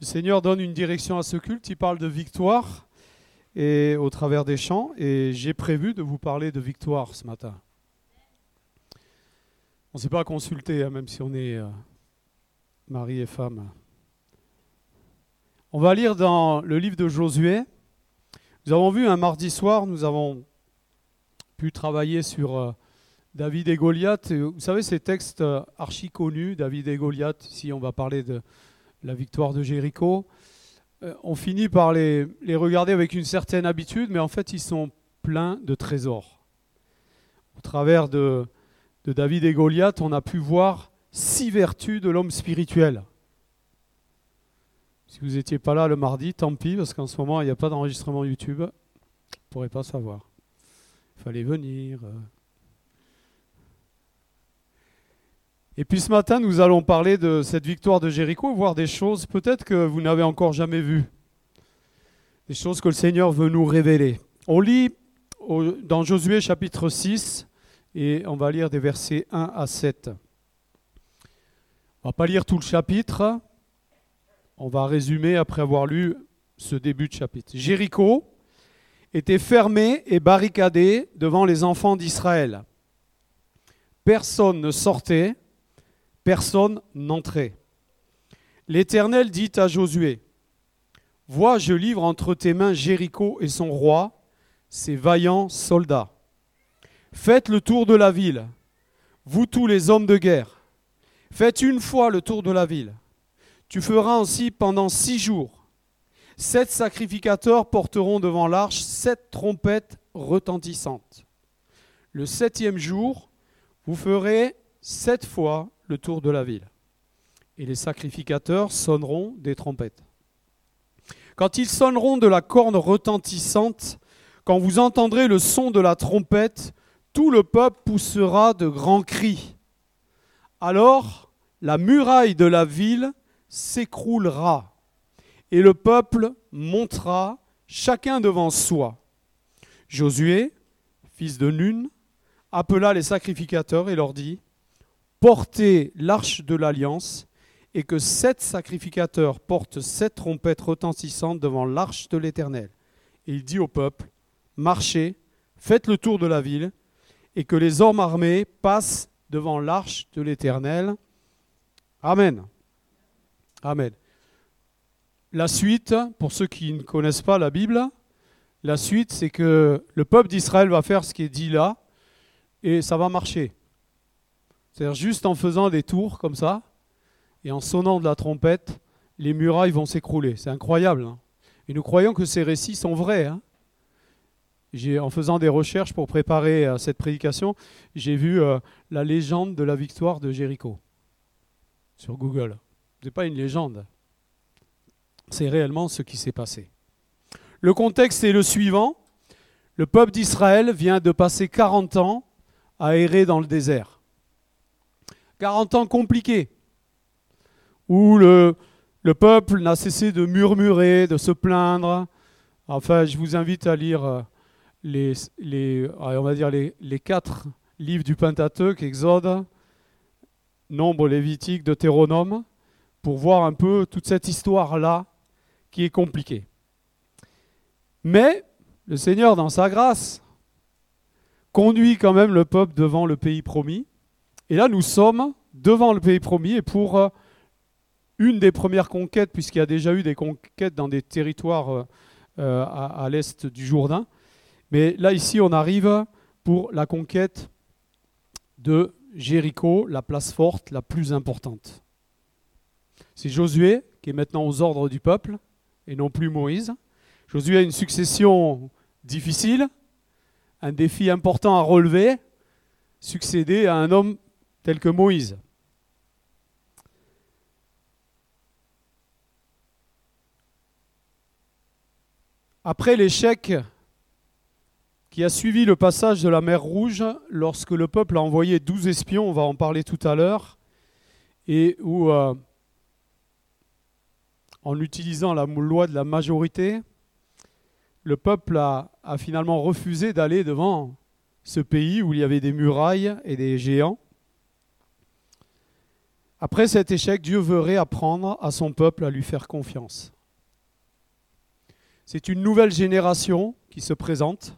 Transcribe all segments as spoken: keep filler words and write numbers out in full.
Le Seigneur donne une direction à ce culte, il parle de victoire et au travers des chants, et j'ai prévu de vous parler de victoire ce matin. On ne s'est pas consulté, hein, même si on est euh, mari et femme. On va lire dans le livre de Josué. Nous avons vu un mardi soir, nous avons pu travailler sur euh, David et Goliath. Et vous savez, ces textes euh, archi connus, David et Goliath, ici on va parler de la victoire de Jéricho. Euh, on finit par les, les regarder avec une certaine habitude, mais en fait ils sont pleins de trésors. Au travers de, de David et Goliath, on a pu voir six vertus de l'homme spirituel. Si vous n'étiez pas là le mardi, tant pis, parce qu'en ce moment il n'y a pas d'enregistrement YouTube, vous ne pourrez pas savoir. Il fallait venir. Et puis ce matin, nous allons parler de cette victoire de Jéricho, voir des choses peut-être que vous n'avez encore jamais vues. Des choses que le Seigneur veut nous révéler. On lit au, dans Josué chapitre six, et on va lire des versets un à sept. On ne va pas lire tout le chapitre, on va résumer après avoir lu ce début de chapitre. Jéricho était fermé et barricadé devant les enfants d'Israël. Personne ne sortait, personne n'entrait. L'Éternel dit à Josué, « Vois, je livre entre tes mains Jéricho et son roi, ses vaillants soldats. Faites le tour de la ville, vous tous les hommes de guerre. Faites une fois le tour de la ville. Tu feras ainsi pendant six jours. Sept sacrificateurs porteront devant l'arche sept trompettes retentissantes. Le septième jour, vous ferez sept fois le tour de la ville. Et les sacrificateurs sonneront des trompettes. Quand ils sonneront de la corne retentissante, quand vous entendrez le son de la trompette, tout le peuple poussera de grands cris. Alors, la muraille de la ville s'écroulera, et le peuple montera, chacun devant soi. Josué, fils de Nun, appela les sacrificateurs et leur dit, « Portez l'arche de l'alliance, et que sept sacrificateurs portent sept trompettes retentissantes devant l'arche de l'Éternel. » Et il dit au peuple, « Marchez, faites le tour de la ville, et que les hommes armés passent devant l'arche de l'Éternel. » Amen. Amen. La suite, pour ceux qui ne connaissent pas la Bible, la suite, c'est que le peuple d'Israël va faire ce qui est dit là, et ça va marcher. C'est-à-dire juste en faisant des tours comme ça, et en sonnant de la trompette, les murailles vont s'écrouler. C'est incroyable. Hein. Et nous croyons que ces récits sont vrais. Hein. J'ai, en faisant des recherches pour préparer euh, cette prédication, j'ai vu euh, la légende de la victoire de Jéricho sur Google. Ce n'est pas une légende. C'est réellement ce qui s'est passé. Le contexte est le suivant. Le peuple d'Israël vient de passer quarante ans à errer dans le désert. quarante ans compliqués, où le, le peuple n'a cessé de murmurer, de se plaindre. Enfin, je vous invite à lire les, les, on va dire les, les quatre livres du Pentateuque, Exode, Nombre, Lévitique, Deutéronome, pour voir un peu toute cette histoire-là qui est compliquée. Mais le Seigneur, dans sa grâce, conduit quand même le peuple devant le pays promis. Et là, nous sommes devant le pays promis, et pour euh, une des premières conquêtes, puisqu'il y a déjà eu des conquêtes dans des territoires euh, euh, à, à l'est du Jourdain. Mais là, ici, on arrive pour la conquête de Jéricho, la place forte la plus importante. C'est Josué qui est maintenant aux ordres du peuple, et non plus Moïse. Josué a une succession difficile, un défi important à relever, succéder à un homme tel que Moïse. Après l'échec qui a suivi le passage de la mer Rouge, lorsque le peuple a envoyé douze espions, on va en parler tout à l'heure, et où, euh, en utilisant la loi de la majorité, le peuple a, a finalement refusé d'aller devant ce pays où il y avait des murailles et des géants. Après cet échec, Dieu veut réapprendre à son peuple à lui faire confiance. C'est une nouvelle génération qui se présente,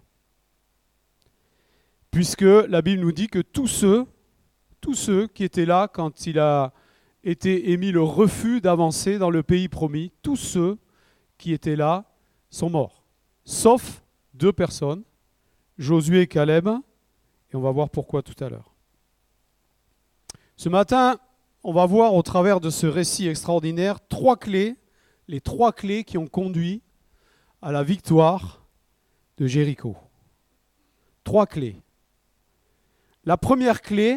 puisque la Bible nous dit que tous ceux, tous ceux qui étaient là quand il a été émis le refus d'avancer dans le pays promis, tous ceux qui étaient là sont morts, sauf deux personnes, Josué et Caleb, et on va voir pourquoi tout à l'heure. Ce matin, on va voir au travers de ce récit extraordinaire trois clés, les trois clés qui ont conduit à la victoire de Jéricho. Trois clés. La première clé,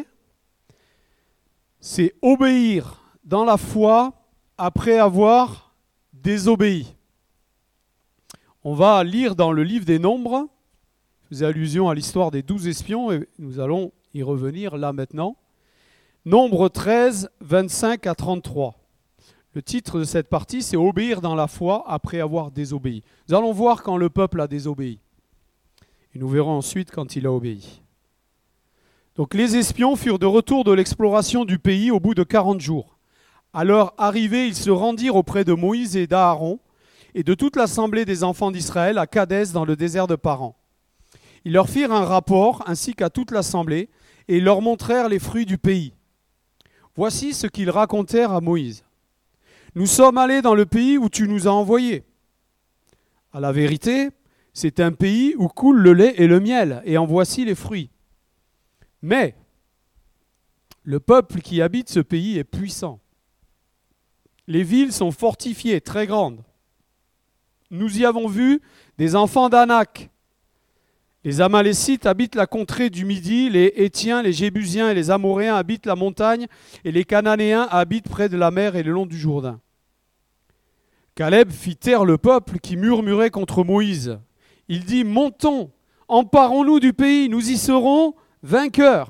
c'est obéir dans la foi après avoir désobéi. On va lire dans le livre des Nombres, je faisais allusion à l'histoire des douze espions et nous allons y revenir là maintenant. Nombre treize, vingt-cinq à trente-trois. Le titre de cette partie, c'est « Obéir dans la foi après avoir désobéi ». Nous allons voir quand le peuple a désobéi. Et nous verrons ensuite quand il a obéi. Donc les espions furent de retour de l'exploration du pays au bout de quarante jours. À leur arrivée, ils se rendirent auprès de Moïse et d'Aaron et de toute l'assemblée des enfants d'Israël à Kadès dans le désert de Paran. Ils leur firent un rapport ainsi qu'à toute l'assemblée et ils leur montrèrent les fruits du pays. Voici ce qu'ils racontèrent à Moïse. « Nous sommes allés dans le pays où tu nous as envoyés. À la vérité, c'est un pays où coule le lait et le miel, et en voici les fruits. Mais le peuple qui habite ce pays est puissant. Les villes sont fortifiées, très grandes. Nous y avons vu des enfants d'Anak. Les Amalécites habitent la contrée du Midi, les Hétiens, les Jébusiens et les Amoréens habitent la montagne, et les Cananéens habitent près de la mer et le long du Jourdain. » Caleb fit taire le peuple qui murmurait contre Moïse. Il dit « Montons, emparons-nous du pays, nous y serons vainqueurs. »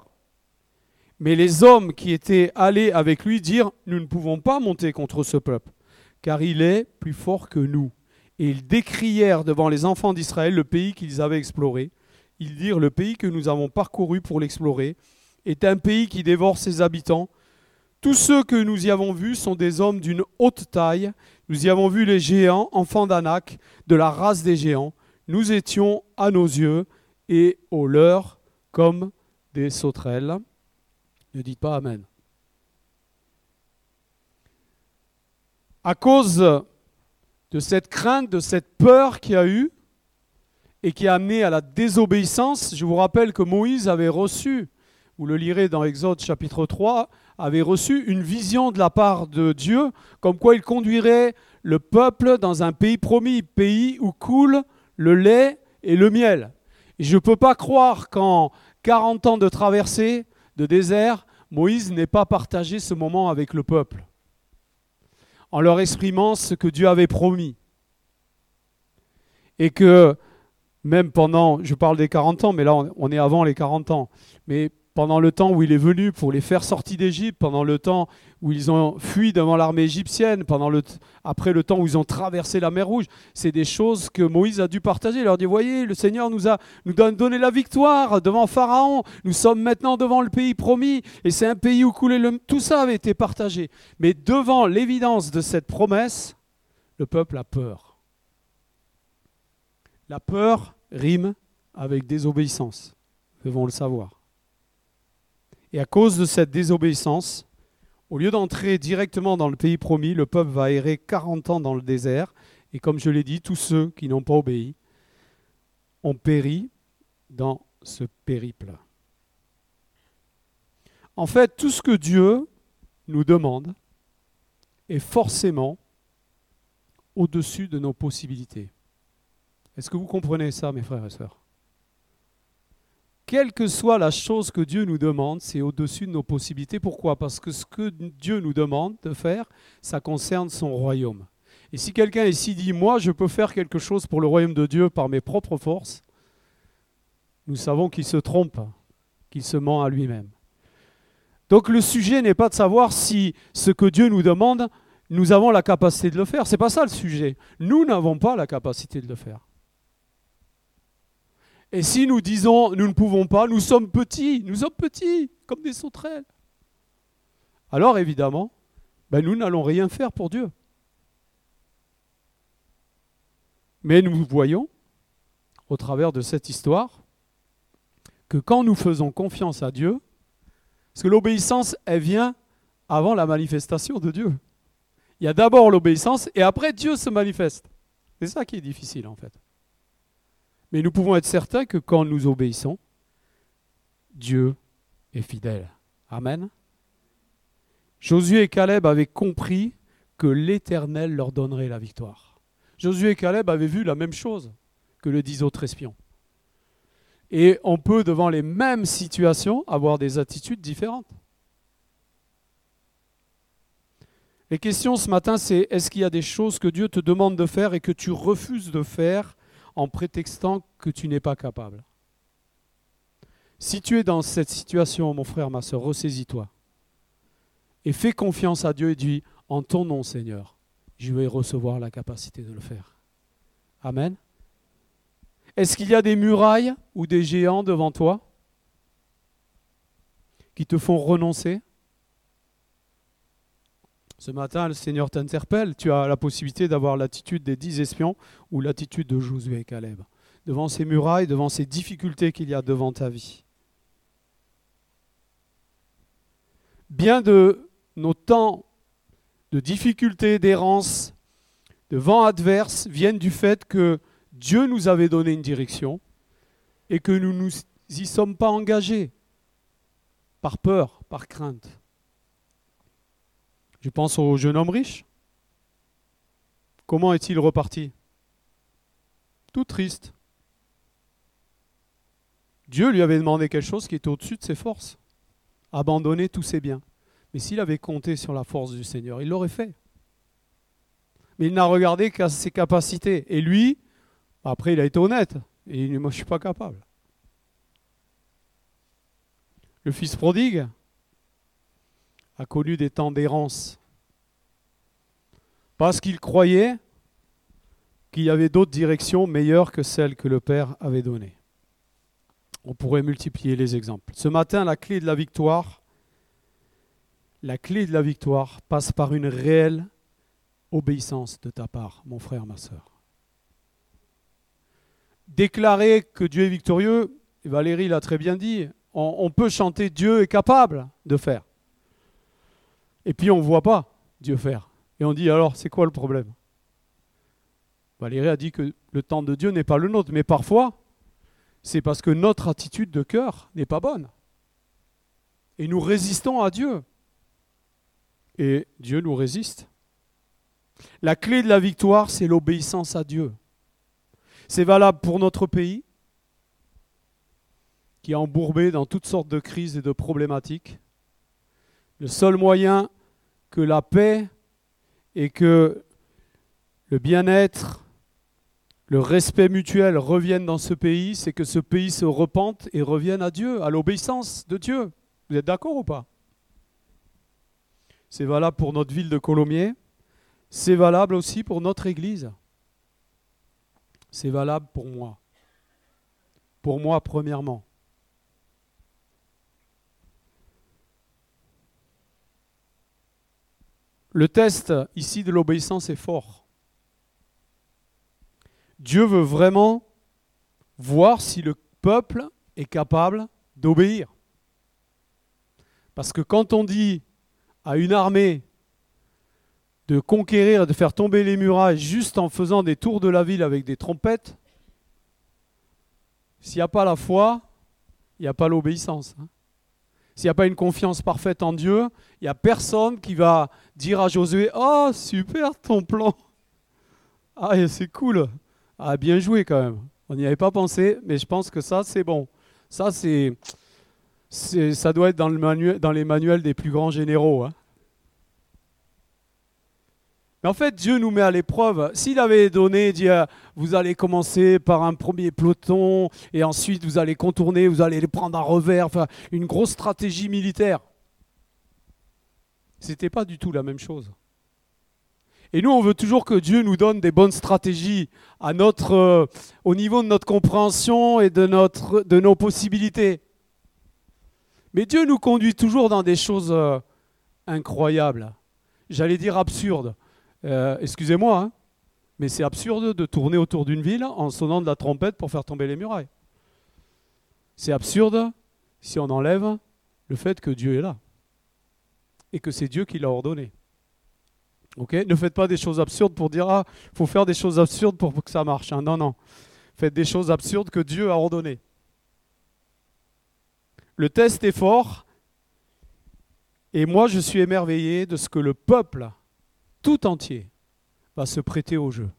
Mais les hommes qui étaient allés avec lui dirent « Nous ne pouvons pas monter contre ce peuple, car il est plus fort que nous. » Et ils décrièrent devant les enfants d'Israël le pays qu'ils avaient exploré. Ils dirent « Le pays que nous avons parcouru pour l'explorer est un pays qui dévore ses habitants. Tous ceux que nous y avons vus sont des hommes d'une haute taille. Nous y avons vu les géants, enfants d'Anak, de la race des géants. Nous étions à nos yeux et aux leurs comme des sauterelles. » Ne dites pas Amen. À cause de cette crainte, de cette peur qu'il y a eu et qui a amené à la désobéissance, je vous rappelle que Moïse avait reçu, vous le lirez dans Exode chapitre trois, avait reçu une vision de la part de Dieu, comme quoi il conduirait le peuple dans un pays promis, pays où coule le lait et le miel. Et je ne peux pas croire qu'en quarante ans de traversée, de désert, Moïse n'ait pas partagé ce moment avec le peuple, en leur exprimant ce que Dieu avait promis. Et que même pendant, je parle des quarante ans, mais là on est avant les quarante ans, mais pendant le temps où il est venu pour les faire sortir d'Égypte, pendant le temps où ils ont fui devant l'armée égyptienne, pendant le, après le temps où ils ont traversé la mer Rouge, c'est des choses que Moïse a dû partager. Il leur dit, voyez, le Seigneur nous a nous a donné la victoire devant Pharaon, nous sommes maintenant devant le pays promis, et c'est un pays où coulait le... Tout ça avait été partagé. Mais devant l'évidence de cette promesse, le peuple a peur. La peur rime avec désobéissance, nous devons le savoir. Et à cause de cette désobéissance, au lieu d'entrer directement dans le pays promis, le peuple va errer quarante ans dans le désert. Et comme je l'ai dit, tous ceux qui n'ont pas obéi ont péri dans ce périple. En fait, tout ce que Dieu nous demande est forcément au-dessus de nos possibilités. Est-ce que vous comprenez ça, mes frères et sœurs ? Quelle que soit la chose que Dieu nous demande, c'est au-dessus de nos possibilités. Pourquoi ? Parce que ce que Dieu nous demande de faire, ça concerne son royaume. Et si quelqu'un ici dit « Moi, je peux faire quelque chose pour le royaume de Dieu par mes propres forces », nous savons qu'il se trompe, qu'il se ment à lui-même. Donc le sujet n'est pas de savoir si ce que Dieu nous demande, nous avons la capacité de le faire. Ce n'est pas ça le sujet. Nous n'avons pas la capacité de le faire. Et si nous disons, nous ne pouvons pas, nous sommes petits, nous sommes petits, comme des sauterelles. alors évidemment, ben nous n'allons rien faire pour Dieu. Mais nous voyons, au travers de cette histoire, que quand nous faisons confiance à Dieu, parce que l'obéissance, elle vient avant la manifestation de Dieu. Il y a d'abord l'obéissance et après Dieu se manifeste. C'est ça qui est difficile en fait. Mais nous pouvons être certains que quand nous obéissons, Dieu est fidèle. Amen. Josué et Caleb avaient compris que l'Éternel leur donnerait la victoire. Josué et Caleb avaient vu la même chose que les dix autres espions. Et on peut, devant les mêmes situations, avoir des attitudes différentes. Les questions ce matin, c'est est-ce qu'il y a des choses que Dieu te demande de faire et que tu refuses de faire en prétextant que tu n'es pas capable? Si tu es dans cette situation, mon frère, ma soeur, ressaisis-toi. Et fais confiance à Dieu et dis, en ton nom, Seigneur, je vais recevoir la capacité de le faire. Amen. Est-ce qu'il y a des murailles ou des géants devant toi qui te font renoncer? Ce matin, le Seigneur t'interpelle. Tu as la possibilité d'avoir l'attitude des dix espions ou l'attitude de Josué et Caleb. Devant ces murailles, devant ces difficultés qu'il y a devant ta vie. Bien de nos temps de difficultés, d'errance, de vents adverses viennent du fait que Dieu nous avait donné une direction et que nous ne nous y sommes pas engagés par peur, par crainte. Je pense au jeune homme riche. Comment est-il reparti? Tout triste. Dieu lui avait demandé quelque chose qui était au-dessus de ses forces. Abandonner tous ses biens. Mais s'il avait compté sur la force du Seigneur, il l'aurait fait. Mais il n'a regardé qu'à ses capacités. Et lui, après il a été honnête. Et il dit, moi je ne suis pas capable. Le fils prodigue a connu des temps d'errance. Parce qu'il croyait qu'il y avait d'autres directions meilleures que celles que le Père avait données. On pourrait multiplier les exemples. Ce matin, la clé de la victoire, la clé de la victoire passe par une réelle obéissance de ta part, mon frère, ma sœur. Déclarer que Dieu est victorieux, et Valérie l'a très bien dit, on, on peut chanter Dieu est capable de faire. Et puis on ne voit pas Dieu faire. Et on dit alors, c'est quoi le problème? Valérie a dit que le temps de Dieu n'est pas le nôtre, mais parfois, c'est parce que notre attitude de cœur n'est pas bonne. Et nous résistons à Dieu. Et Dieu nous résiste. La clé de la victoire, c'est l'obéissance à Dieu. C'est valable pour notre pays, qui est embourbé dans toutes sortes de crises et de problématiques. Le seul moyen que la paix et que le bien-être, le respect mutuel reviennent dans ce pays, c'est que ce pays se repente et revienne à Dieu, à l'obéissance de Dieu. Vous êtes d'accord ou pas? C'est valable pour notre ville de Colomiers, c'est valable aussi pour notre église. C'est valable pour moi. Pour moi, premièrement. Le test ici de l'obéissance est fort. Dieu veut vraiment voir si le peuple est capable d'obéir. Parce que quand on dit à une armée de conquérir, de faire tomber les murailles juste en faisant des tours de la ville avec des trompettes, s'il n'y a pas la foi, il n'y a pas l'obéissance. Hein. S'il n'y a pas une confiance parfaite en Dieu, il n'y a personne qui va dire à Josué « Oh, super ton plan !»« Ah, c'est cool !» Ah, bien joué quand même. On n'y avait pas pensé, mais je pense que ça, c'est bon. Ça, c'est, c'est, ça doit être dans, le manuel, dans les manuels des plus grands généraux. Hein. Mais en fait, Dieu nous met à l'épreuve. S'il avait donné, dit, euh, vous allez commencer par un premier peloton, et ensuite vous allez contourner, vous allez les prendre à revers, enfin, une grosse stratégie militaire. C'était pas du tout la même chose. Et nous, on veut toujours que Dieu nous donne des bonnes stratégies à notre, euh, au niveau de notre compréhension et de, notre, de nos possibilités. Mais Dieu nous conduit toujours dans des choses euh, incroyable. J'allais dire absurde. Euh, excusez-moi, hein, mais c'est absurde de tourner autour d'une ville en sonnant de la trompette pour faire tomber les murailles. C'est absurde si on enlève le fait que Dieu est là et que c'est Dieu qui l'a ordonné. Okay, ne faites pas des choses absurdes pour dire « Ah, il faut faire des choses absurdes pour que ça marche. Hein. » Non, non. Faites des choses absurdes que Dieu a ordonnées. Le test est fort. Et moi, je suis émerveillé de ce que le peuple tout entier va se prêter au jeu.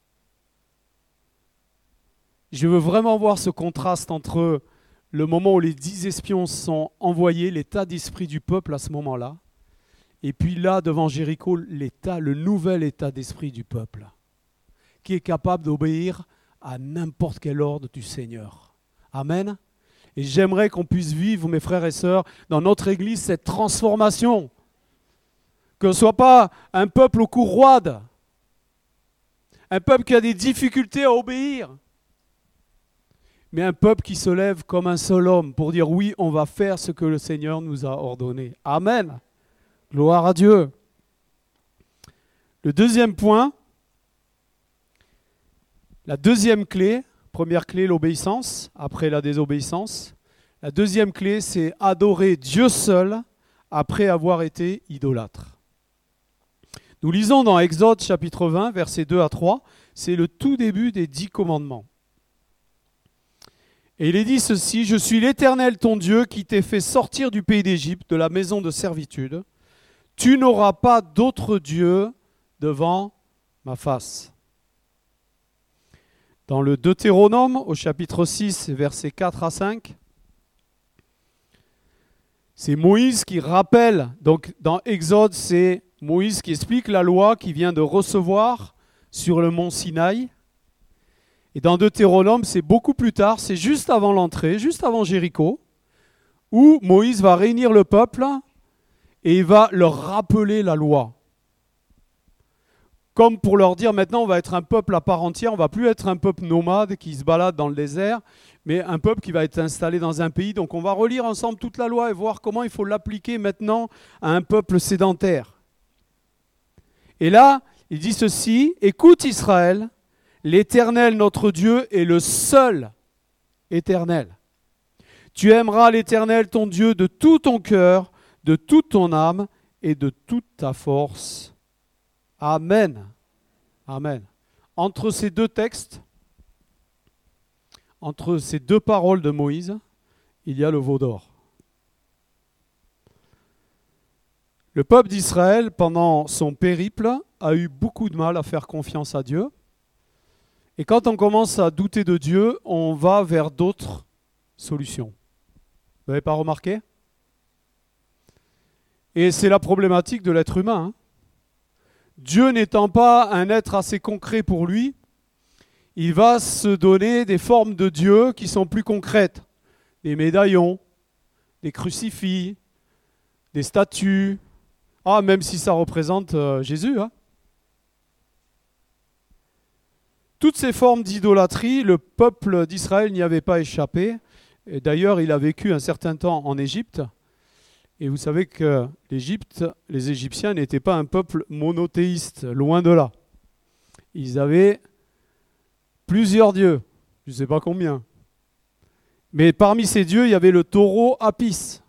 Je veux vraiment voir ce contraste entre le moment où les dix espions sont envoyés, l'état d'esprit du peuple à ce moment-là, et puis là, devant Jéricho, l'état, le nouvel état d'esprit du peuple, qui est capable d'obéir à n'importe quel ordre du Seigneur. Amen. Et j'aimerais qu'on puisse vivre, mes frères et sœurs, dans notre Église, cette transformation. Que ce ne soit pas un peuple au cou roide, un peuple qui a des difficultés à obéir, mais un peuple qui se lève comme un seul homme pour dire oui, on va faire ce que le Seigneur nous a ordonné. Amen. Gloire à Dieu. Le deuxième point, la deuxième clé, première clé, l'obéissance, après la désobéissance. La deuxième clé, c'est adorer Dieu seul après avoir été idolâtre. Nous lisons dans Exode chapitre vingt, versets deux à trois, c'est le tout début des dix commandements. Et il est dit ceci, « Je suis l'Éternel ton Dieu qui t'ai fait sortir du pays d'Égypte, de la maison de servitude. Tu n'auras pas d'autre Dieu devant ma face. » Dans le Deutéronome, au chapitre six, versets quatre à cinq, c'est Moïse qui rappelle, donc dans Exode, c'est Moïse qui explique la loi qu'il vient de recevoir sur le mont Sinaï. Et dans Deutéronome, c'est beaucoup plus tard, c'est juste avant l'entrée, juste avant Jéricho, où Moïse va réunir le peuple et il va leur rappeler la loi. Comme pour leur dire, maintenant on va être un peuple à part entière, on ne va plus être un peuple nomade qui se balade dans le désert, mais un peuple qui va être installé dans un pays. Donc on va relire ensemble toute la loi et voir comment il faut l'appliquer maintenant à un peuple sédentaire. Et là, il dit ceci, « Écoute Israël, l'Éternel notre Dieu est le seul Éternel. Tu aimeras l'Éternel ton Dieu de tout ton cœur, de toute ton âme et de toute ta force. » Amen. Amen. Entre ces deux textes, entre ces deux paroles de Moïse, il y a le veau d'or. Le peuple d'Israël, pendant son périple, a eu beaucoup de mal à faire confiance à Dieu. Et quand on commence à douter de Dieu, on va vers d'autres solutions. Vous n'avez pas remarqué ? Et c'est la problématique de l'être humain. Hein. Dieu n'étant pas un être assez concret pour lui, il va se donner des formes de Dieu qui sont plus concrètes. Des médaillons, des crucifix, des statues. Ah, même si ça représente euh, Jésus. Hein. Toutes ces formes d'idolâtrie, le peuple d'Israël n'y avait pas échappé. Et d'ailleurs, il a vécu un certain temps en Égypte. Et vous savez que l'Égypte, les Égyptiens n'étaient pas un peuple monothéiste, loin de là. Ils avaient plusieurs dieux, je ne sais pas combien. Mais parmi ces dieux, il y avait le taureau Apis.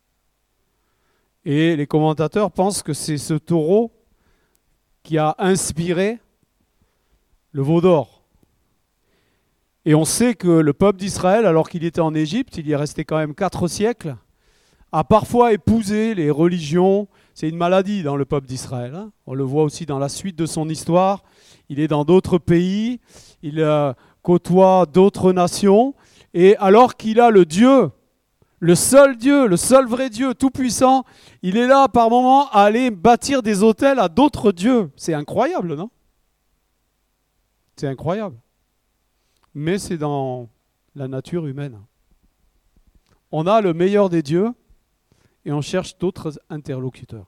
Et les commentateurs pensent que c'est ce taureau qui a inspiré le veau d'or. Et on sait que le peuple d'Israël, alors qu'il était en Égypte, il y est resté quand même quatre siècles, a parfois épousé les religions. C'est une maladie dans le peuple d'Israël. Hein. On le voit aussi dans la suite de son histoire. Il est dans d'autres pays, il euh, côtoie d'autres nations. Et alors qu'il a le Dieu, le seul Dieu, le seul vrai Dieu, tout-puissant, il est là par moments à aller bâtir des autels à d'autres dieux. C'est incroyable, non ? C'est incroyable. Mais c'est dans la nature humaine. On a le meilleur des dieux, et on cherche d'autres interlocuteurs.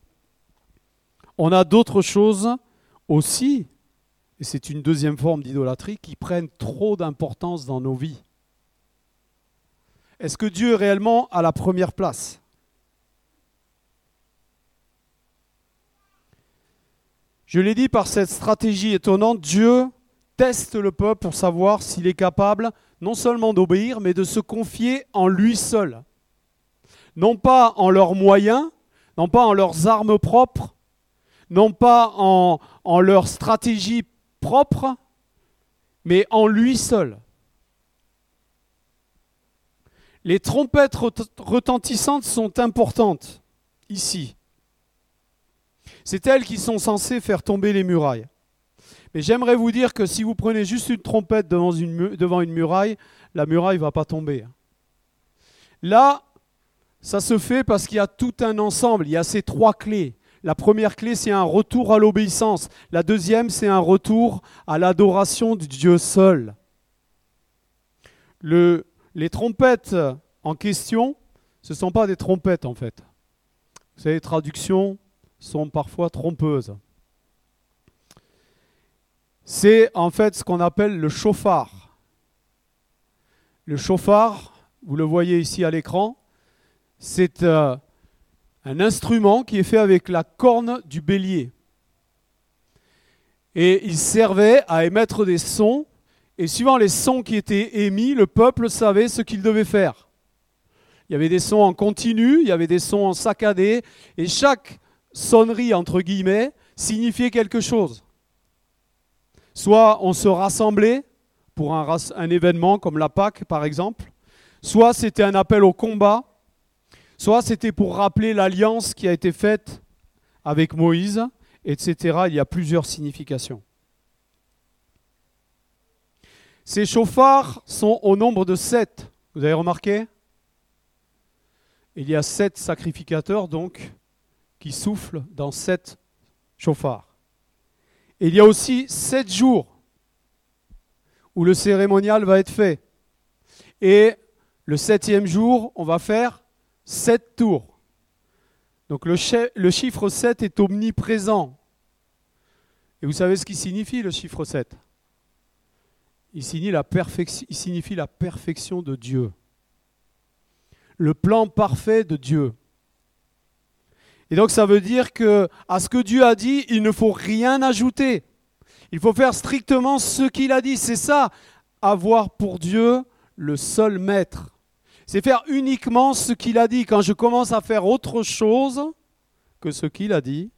On a d'autres choses aussi, et c'est une deuxième forme d'idolâtrie, qui prennent trop d'importance dans nos vies. Est-ce que Dieu est réellement à la première place ? Je l'ai dit, par cette stratégie étonnante, Dieu teste le peuple pour savoir s'il est capable non seulement d'obéir, mais de se confier en lui seul. Non pas en leurs moyens, non pas en leurs armes propres, non pas en, en leur stratégie propre, mais en lui seul. Les trompettes retentissantes sont importantes ici. C'est elles qui sont censées faire tomber les murailles. Mais j'aimerais vous dire que si vous prenez juste une trompette devant une, devant une muraille, la muraille ne va pas tomber. Là, ça se fait parce qu'il y a tout un ensemble, il y a ces trois clés. La première clé, c'est un retour à l'obéissance. La deuxième, c'est un retour à l'adoration de Dieu seul. Le, les trompettes en question, ce ne sont pas des trompettes en fait. Vous savez, les traductions sont parfois trompeuses. C'est en fait ce qu'on appelle le chauffard. Le chauffard, vous le voyez ici à l'écran, c'est euh, un instrument qui est fait avec la corne du bélier. Et il servait à émettre des sons, et suivant les sons qui étaient émis, le peuple savait ce qu'il devait faire. Il y avait des sons en continu, il y avait des sons en saccadé, et chaque sonnerie, entre guillemets, signifiait quelque chose. Soit on se rassemblait pour un, un événement comme la Pâque, par exemple, soit c'était un appel au combat, soit c'était pour rappeler l'alliance qui a été faite avec Moïse, et cetera. Il y a plusieurs significations. Ces chauffards sont au nombre de sept. Vous avez remarqué ? Il y a sept sacrificateurs, donc, qui soufflent dans sept chauffards. Et il y a aussi sept jours où le cérémonial va être fait. Et le septième jour, on va faire sept tours. Donc le, chi- le chiffre sept est omniprésent. Et vous savez ce qui signifie le chiffre sept ? Il signifie la perfection, il signifie la perfection de Dieu. Le plan parfait de Dieu. Et donc ça veut dire que à ce que Dieu a dit, il ne faut rien ajouter. Il faut faire strictement ce qu'il a dit. C'est ça, avoir pour Dieu le seul maître. C'est faire uniquement ce qu'il a dit. Quand je commence à faire autre chose que ce qu'il a dit,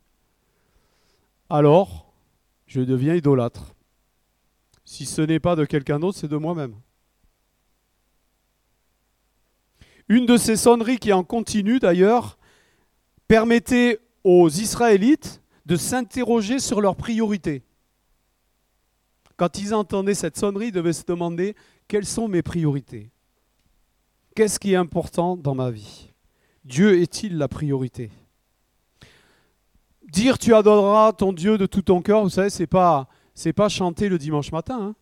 alors je deviens idolâtre. Si ce n'est pas de quelqu'un d'autre, c'est de moi-même. Une de ces sonneries qui en continue d'ailleurs, permettait aux Israélites de s'interroger sur leurs priorités. Quand ils entendaient cette sonnerie, ils devaient se demander quelles sont mes priorités. Qu'est-ce qui est important dans ma vie ? Dieu est-il la priorité ? Dire tu adoreras ton Dieu de tout ton cœur, vous savez, c'est pas, c'est pas chanter le dimanche matin. Hein.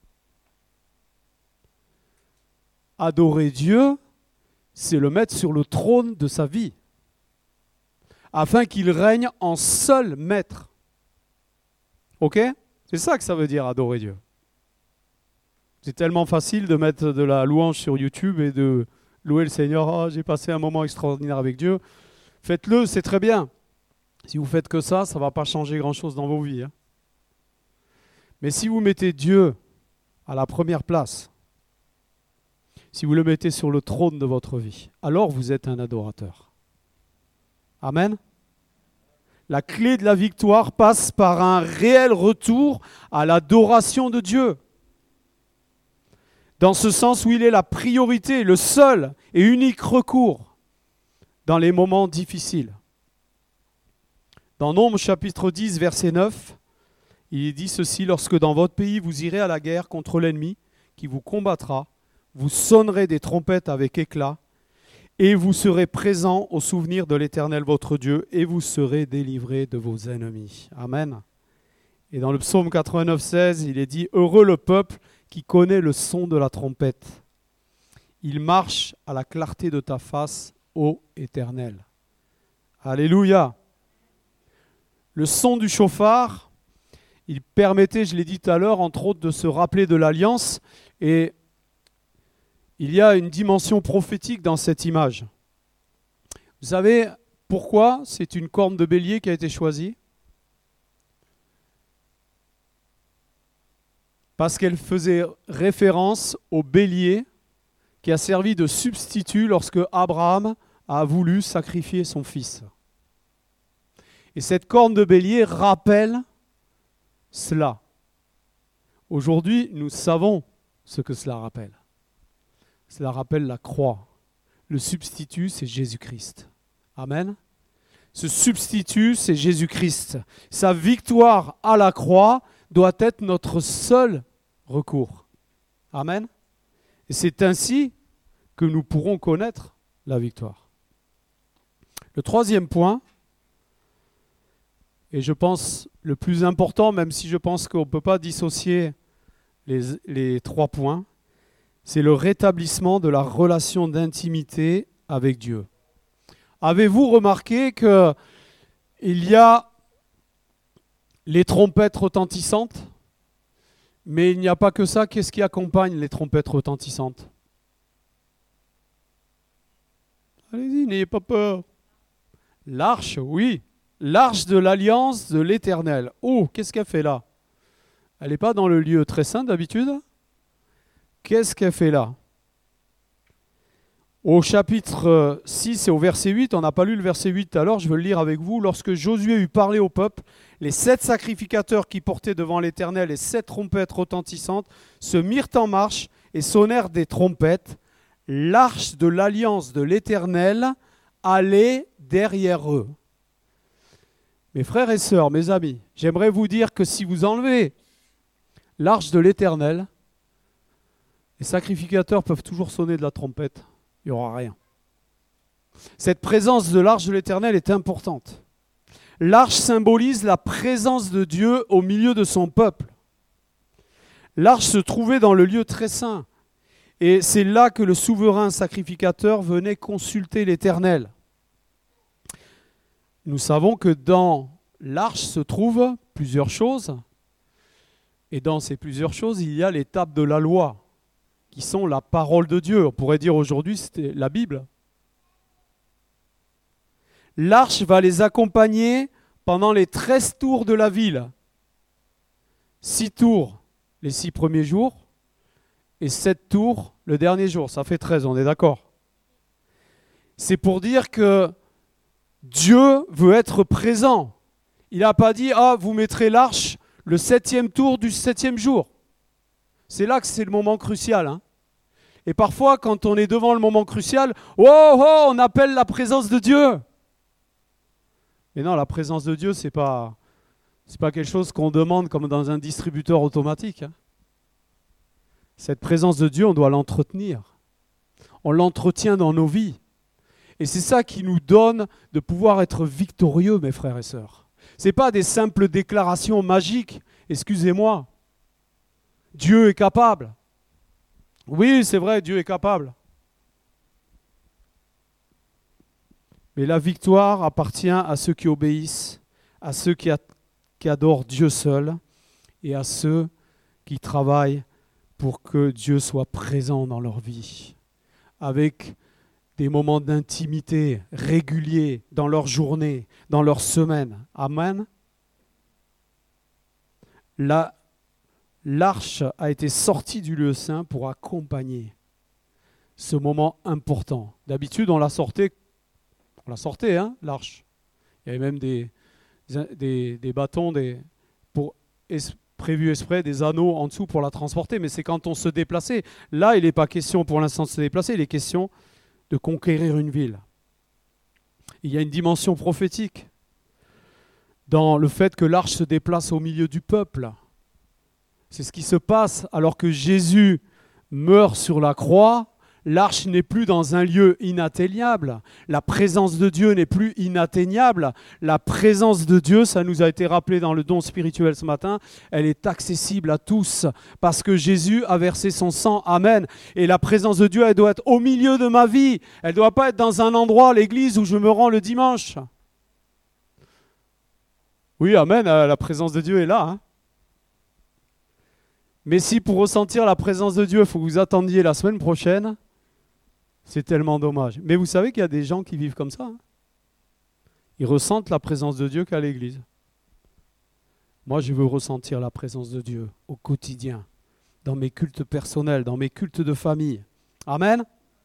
Adorer Dieu, c'est le mettre sur le trône de sa vie, afin qu'il règne en seul maître. Ok ? C'est ça que ça veut dire adorer Dieu. C'est tellement facile de mettre de la louange sur YouTube et de louer le Seigneur. Oh, j'ai passé un moment extraordinaire avec Dieu. Faites-le, c'est très bien. Si vous faites que ça, ça ne va pas changer grand-chose dans vos vies. Hein. Mais si vous mettez Dieu à la première place, si vous le mettez sur le trône de votre vie, alors vous êtes un adorateur. Amen. La clé de la victoire passe par un réel retour à l'adoration de Dieu. Dans ce sens où il est la priorité, le seul et unique recours dans les moments difficiles. Dans Nombres chapitre dix, verset neuf, il est dit ceci: lorsque dans votre pays vous irez à la guerre contre l'ennemi qui vous combattra, vous sonnerez des trompettes avec éclat, et vous serez présents au souvenir de l'Éternel votre Dieu, et vous serez délivrés de vos ennemis. Amen. Et dans le psaume quatre-vingt-neuf, seize, il est dit: heureux le peuple qui connaît le son de la trompette. Il marche à la clarté de ta face, ô Éternel. Alléluia. Le son du chauffard, il permettait, je l'ai dit tout à l'heure, entre autres de se rappeler de l'alliance, et il y a une dimension prophétique dans cette image. Vous savez pourquoi c'est une corne de bélier qui a été choisie ? parce qu'elle faisait référence au bélier qui a servi de substitut lorsque Abraham a voulu sacrifier son fils. Et cette corne de bélier rappelle cela. Aujourd'hui, nous savons ce que cela rappelle. Cela rappelle la croix. Le substitut, c'est Jésus-Christ. Amen. Ce substitut, c'est Jésus-Christ. Sa victoire à la croix doit être notre seul recours. Amen. Et c'est ainsi que nous pourrons connaître la victoire. Le troisième point, et je pense le plus important, même si je pense qu'on ne peut pas dissocier les, les trois points, c'est le rétablissement de la relation d'intimité avec Dieu. Avez-vous remarqué qu'il y a les trompettes retentissantes, mais il n'y a pas que ça. Qu'est-ce qui accompagne les trompettes retentissantes? Allez-y, n'ayez pas peur. L'arche, oui. L'arche de l'alliance de l'Éternel. Oh, qu'est-ce qu'elle fait là? Elle n'est pas dans le lieu très saint d'habitude? Qu'est-ce qu'elle fait là? Au chapitre six et au verset huit, on n'a pas lu le verset huit alors, je veux le lire avec vous. Lorsque Josué eut parlé au peuple, les sept sacrificateurs qui portaient devant l'Éternel les sept trompettes retentissantes se mirent en marche et sonnèrent des trompettes. L'arche de l'alliance de l'Éternel allait derrière eux. Mes frères et sœurs, mes amis, j'aimerais vous dire que si vous enlevez l'arche de l'Éternel, les sacrificateurs peuvent toujours sonner de la trompette. Il n'y aura rien. Cette présence de l'arche de l'Éternel est importante. L'arche symbolise la présence de Dieu au milieu de son peuple. L'arche se trouvait dans le lieu très saint. Et c'est là que le souverain sacrificateur venait consulter l'Éternel. Nous savons que dans l'arche se trouvent plusieurs choses. Et dans ces plusieurs choses, il y a les tables de la loi, qui sont la parole de Dieu. On pourrait dire aujourd'hui, c'était la Bible. L'arche va les accompagner pendant les treize tours de la ville. Six tours les six premiers jours et sept tours le dernier jour. Ça fait treize, on est d'accord? C'est pour dire que Dieu veut être présent. Il n'a pas dit « Ah, vous mettrez l'arche le septième tour du septième jour ». C'est là que c'est le moment crucial. Hein. Et parfois, quand on est devant le moment crucial, oh, oh, on appelle la présence de Dieu. Mais non, la présence de Dieu, ce n'est pas, c'est pas quelque chose qu'on demande comme dans un distributeur automatique. Hein. Cette présence de Dieu, on doit l'entretenir. On l'entretient dans nos vies. Et c'est ça qui nous donne de pouvoir être victorieux, mes frères et sœurs. Ce n'est pas des simples déclarations magiques. Excusez-moi. Dieu est capable. Oui, c'est vrai, Dieu est capable. Mais la victoire appartient à ceux qui obéissent, à ceux qui, a, qui adorent Dieu seul et à ceux qui travaillent pour que Dieu soit présent dans leur vie, avec des moments d'intimité réguliers dans leur journée, dans leur semaine. Amen. La L'arche a été sortie du lieu saint pour accompagner ce moment important. D'habitude, on la sortait, on la sortait, hein, l'arche. Il y avait même des, des, des bâtons des, pour, es, prévus exprès, des anneaux en dessous pour la transporter. Mais c'est quand on se déplaçait. Là, il n'est pas question pour l'instant de se déplacer, il est question de conquérir une ville. Il y a une dimension prophétique dans le fait que l'arche se déplace au milieu du peuple. C'est ce qui se passe alors que Jésus meurt sur la croix. L'arche n'est plus dans un lieu inatteignable. La présence de Dieu n'est plus inatteignable. La présence de Dieu, ça nous a été rappelé dans le don spirituel ce matin, elle est accessible à tous parce que Jésus a versé son sang. Amen. Et la présence de Dieu, elle doit être au milieu de ma vie. Elle ne doit pas être dans un endroit, l'église, où je me rends le dimanche. Oui, amen, la présence de Dieu est là, hein. Mais si pour ressentir la présence de Dieu, il faut que vous attendiez la semaine prochaine, c'est tellement dommage. Mais vous savez qu'il y a des gens qui vivent comme ça. Hein. Ils ressentent la présence de Dieu qu'à l'église. Moi, je veux ressentir la présence de Dieu au quotidien, dans mes cultes personnels, dans mes cultes de famille. Amen.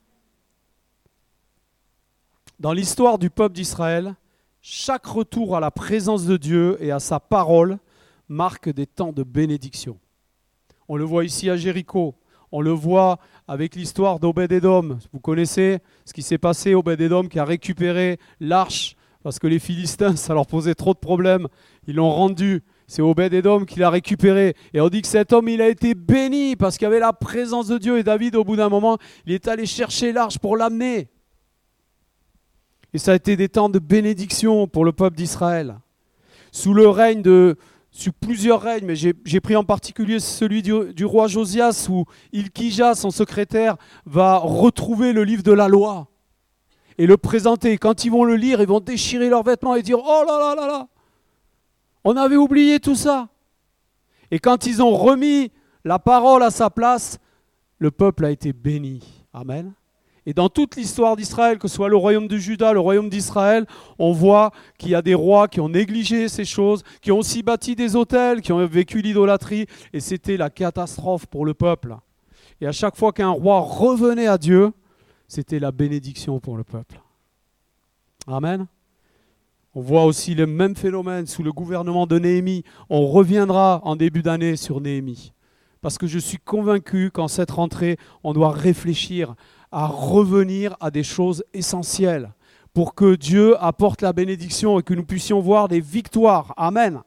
Dans l'histoire du peuple d'Israël, chaque retour à la présence de Dieu et à sa parole marque des temps de bénédiction. On le voit ici à Jéricho, on le voit avec l'histoire d'Obed-Édom. Vous connaissez ce qui s'est passé, Obed-Édom qui a récupéré l'arche parce que les Philistins, ça leur posait trop de problèmes. Ils l'ont rendu. C'est Obed-Édom qui l'a récupéré. Et on dit que cet homme, il a été béni parce qu'il y avait la présence de Dieu. Et David, au bout d'un moment, il est allé chercher l'arche pour l'amener. Et ça a été des temps de bénédiction pour le peuple d'Israël. Sous le règne de... Sur plusieurs règnes, mais j'ai, j'ai pris en particulier celui du, du roi Josias, où Ilkija, son secrétaire, va retrouver le livre de la loi et le présenter. Quand ils vont le lire, ils vont déchirer leurs vêtements et dire « Oh là là là là, on avait oublié tout ça !» Et quand ils ont remis la parole à sa place, le peuple a été béni. Amen. Et dans toute l'histoire d'Israël, que ce soit le royaume de Juda, le royaume d'Israël, on voit qu'il y a des rois qui ont négligé ces choses, qui ont aussi bâti des autels, qui ont vécu l'idolâtrie, et c'était la catastrophe pour le peuple. Et à chaque fois qu'un roi revenait à Dieu, c'était la bénédiction pour le peuple. Amen. On voit aussi le même phénomène sous le gouvernement de Néhémie. On reviendra en début d'année sur Néhémie. Parce que je suis convaincu qu'en cette rentrée, on doit réfléchir à revenir à des choses essentielles pour que Dieu apporte la bénédiction et que nous puissions voir des victoires. Amen.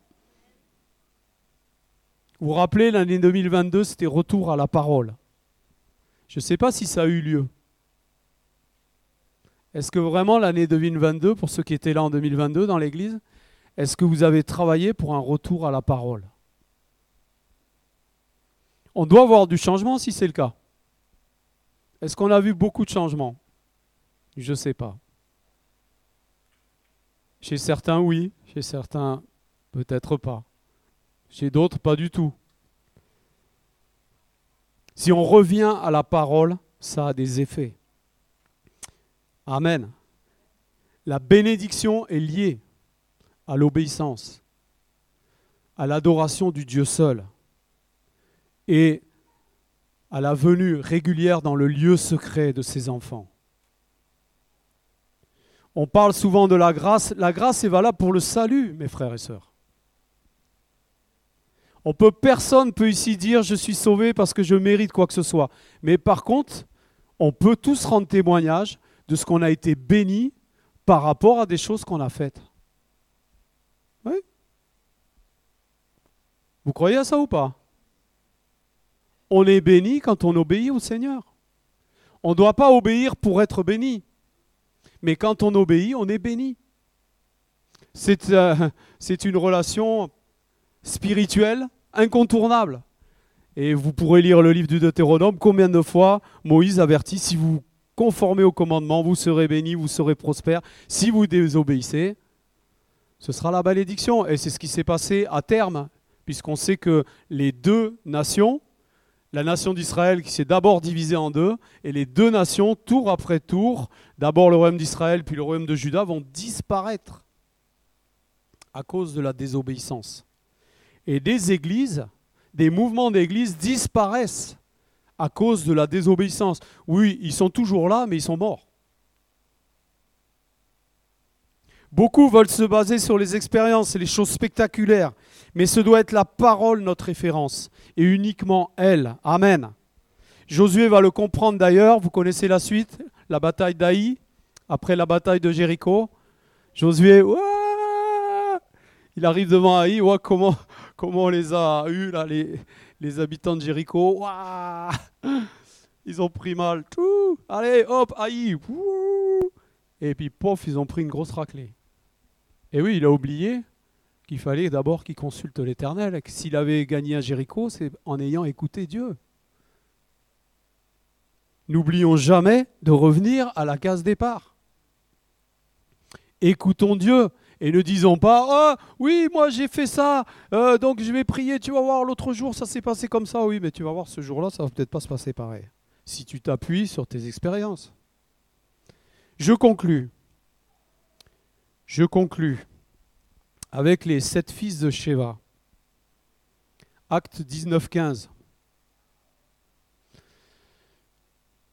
Vous vous rappelez, l'année deux mille vingt-deux, c'était retour à la parole. Je ne sais pas si ça a eu lieu. Est-ce que vraiment l'année deux mille vingt-deux, pour ceux qui étaient là en deux mille vingt-deux dans l'église, est-ce que vous avez travaillé pour un retour à la parole ? On doit avoir du changement si c'est le cas. Est-ce qu'on a vu beaucoup de changements ? Je ne sais pas. Chez certains, oui. Chez certains, peut-être pas. Chez d'autres, pas du tout. Si on revient à la parole, ça a des effets. Amen. La bénédiction est liée à l'obéissance, à l'adoration du Dieu seul et à la venue régulière dans le lieu secret de ses enfants. On parle souvent de la grâce. La grâce est valable pour le salut, mes frères et sœurs. On peut, personne ne peut ici dire « je suis sauvé parce que je mérite quoi que ce soit ». Mais par contre, on peut tous rendre témoignage de ce qu'on a été béni par rapport à des choses qu'on a faites. Oui ? Vous croyez à ça ou pas ? On est béni quand on obéit au Seigneur. On ne doit pas obéir pour être béni. Mais quand on obéit, on est béni. C'est, euh, c'est une relation spirituelle incontournable. Et vous pourrez lire le livre du Deutéronome, combien de fois Moïse avertit, si vous vous conformez au commandement, vous serez bénis, vous serez prospères. Si vous désobéissez, ce sera la malédiction. Et c'est ce qui s'est passé à terme, puisqu'on sait que les deux nations, la nation d'Israël qui s'est d'abord divisée en deux, et les deux nations, tour après tour, d'abord le royaume d'Israël puis le royaume de Juda, vont disparaître à cause de la désobéissance. Et des églises, des mouvements d'églises disparaissent à cause de la désobéissance. Oui, ils sont toujours là, mais ils sont morts. Beaucoup veulent se baser sur les expériences et les choses spectaculaires, mais ce doit être la parole notre référence, et uniquement elle. Amen. Josué va le comprendre d'ailleurs, vous connaissez la suite, la bataille d'Aï, après la bataille de Jéricho. Josué, ouah, il arrive devant Aï, ouah, comment, comment on les a eus, là, les, les habitants de Jéricho. Ouah, ils ont pris mal. Tout. Allez, hop, Aï. Et puis, pof, ils ont pris une grosse raclée. Et oui, il a oublié qu'il fallait d'abord qu'il consulte l'Éternel. Et que s'il avait gagné à Jéricho, c'est en ayant écouté Dieu. N'oublions jamais de revenir à la case départ. Écoutons Dieu et ne disons pas « Ah oui, moi j'ai fait ça, euh, donc je vais prier, tu vas voir, l'autre jour ça s'est passé comme ça. » Oui, mais tu vas voir, ce jour-là, ça va peut-être pas se passer pareil. Si tu t'appuies sur tes expériences. Je conclus. Je conclus avec les sept fils de Sheva. Acte dix-neuf quinze.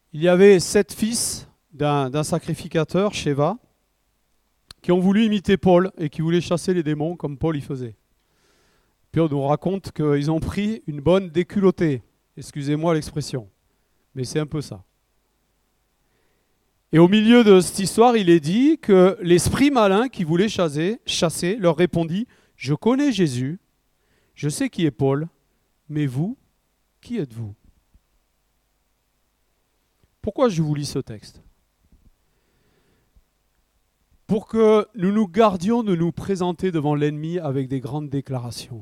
Il y avait sept fils d'un, d'un sacrificateur, Sheva, qui ont voulu imiter Paul et qui voulaient chasser les démons comme Paul y faisait. Puis on nous raconte qu'ils ont pris une bonne déculottée. Excusez-moi l'expression, mais c'est un peu ça. Et au milieu de cette histoire, il est dit que l'esprit malin qui voulait chasser, chasser leur répondit « Je connais Jésus, je sais qui est Paul, mais vous, qui êtes-vous » Pourquoi je vous lis ce texte ? Pour que nous nous gardions de nous présenter devant l'ennemi avec des grandes déclarations.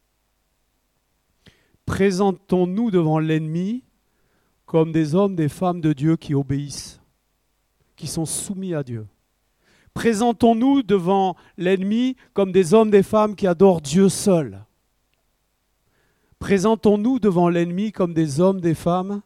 Présentons-nous devant l'ennemi comme des hommes, des femmes de Dieu qui obéissent, qui sont soumis à Dieu. Présentons-nous devant l'ennemi comme des hommes, des femmes qui adorent Dieu seul. Présentons-nous devant l'ennemi comme des hommes, des femmes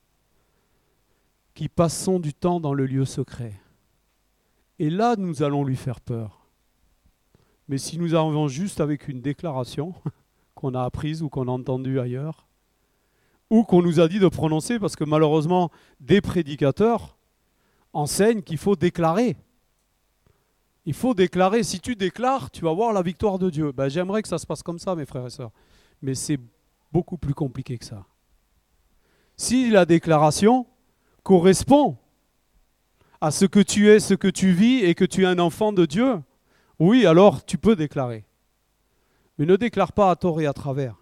qui passons du temps dans le lieu secret. Et là, nous allons lui faire peur. Mais si nous arrivons juste avec une déclaration qu'on a apprise ou qu'on a entendue ailleurs, ou qu'on nous a dit de prononcer, parce que malheureusement, des prédicateurs enseignent qu'il faut déclarer. Il faut déclarer. Si tu déclares, tu vas voir la victoire de Dieu. Ben, j'aimerais que ça se passe comme ça, mes frères et sœurs. Mais c'est beaucoup plus compliqué que ça. Si la déclaration correspond à ce que tu es, ce que tu vis et que tu es un enfant de Dieu, oui, alors tu peux déclarer. Mais ne déclare pas à tort et à travers.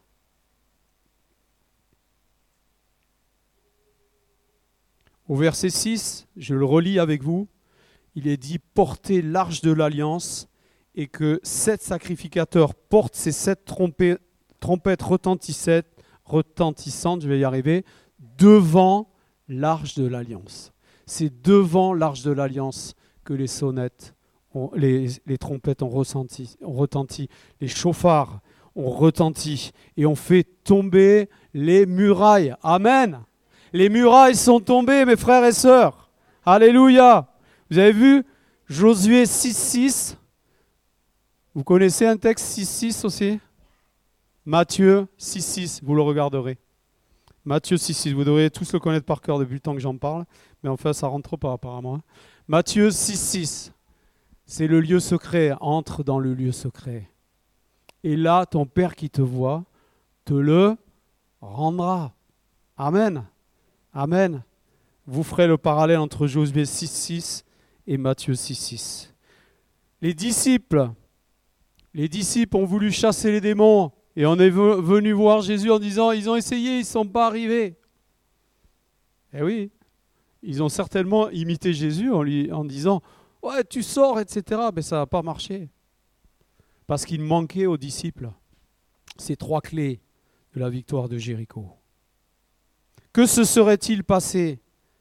Au verset six, je le relis avec vous, il est dit « Portez l'arche de l'alliance et que sept sacrificateurs portent ces sept trompettes, trompettes retentissantes, retentissantes, je vais y arriver, devant l'arche de l'alliance. » C'est devant l'arche de l'alliance que les sonnettes, ont, les, les trompettes ont, ressenti, ont retenti, les chauffards ont retenti et ont fait tomber les murailles. Amen. Les murailles sont tombées, mes frères et sœurs. Alléluia. Vous avez vu Josué six six. Vous connaissez un texte six six aussi? Matthieu six six, vous le regarderez. Matthieu six six, vous devriez tous le connaître par cœur depuis le temps que j'en parle, mais enfin ça ne rentre pas apparemment. Matthieu six six, c'est le lieu secret, entre dans le lieu secret. Et là, ton Père qui te voit te le rendra. Amen. Amen. Vous ferez le parallèle entre Josué six six et Matthieu six six. Les disciples, les disciples ont voulu chasser les démons et on est venu voir Jésus en disant, ils ont essayé, ils ne sont pas arrivés. Eh oui, ils ont certainement imité Jésus en, lui, en disant, ouais, tu sors, et cetera. Mais ça n'a pas marché. Parce qu'il manquait aux disciples ces trois clés de la victoire de Jéricho. Que se serait-il passé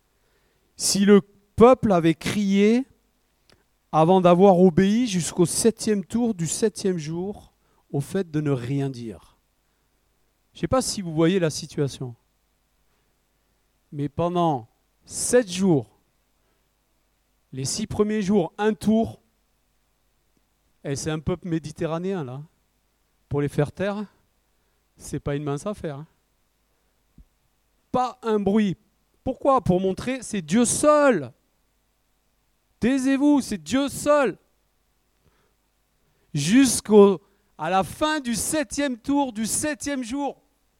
si le peuple avait crié avant d'avoir obéi jusqu'au septième tour du septième jour au fait de ne rien dire? Je ne sais pas si vous voyez la situation. Mais pendant sept jours, les six premiers jours, un tour, et c'est un peuple méditerranéen là, pour les faire taire, c'est pas une mince affaire. Hein. Pas un bruit. Pourquoi? Pour montrer, c'est Dieu seul. Taisez-vous, c'est Dieu seul. Jusqu'à la fin du septième tour, du septième jour.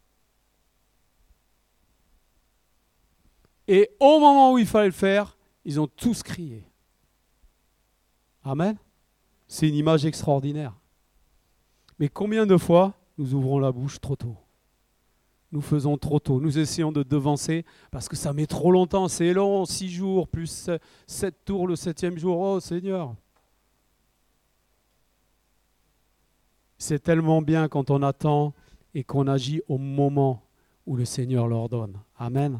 Et au moment où il fallait le faire, ils ont tous crié. Amen. C'est une image extraordinaire. Mais combien de fois nous ouvrons la bouche trop tôt? Nous faisons trop tôt. Nous essayons de devancer parce que ça met trop longtemps. C'est long, six jours, plus sept tours le septième jour. Oh Seigneur! C'est tellement bien quand on attend et qu'on agit au moment où le Seigneur l'ordonne. Amen.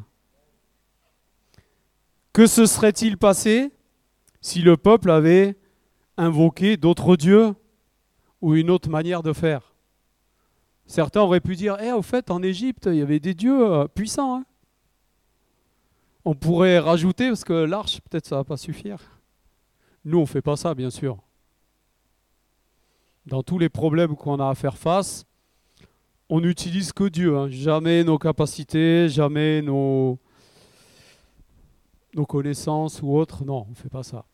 Que se serait-il passé si le peuple avait invoqué d'autres dieux ou une autre manière de faire? Certains auraient pu dire, eh, au fait, en Égypte, il y avait des dieux euh, puissants. Hein. On pourrait rajouter, parce que l'arche, peut-être ça ne va pas suffire. Nous, on ne fait pas ça, bien sûr. Dans tous les problèmes qu'on a à faire face, on n'utilise que Dieu. Hein. Jamais nos capacités, jamais nos, nos connaissances ou autres. Non, on ne fait pas ça.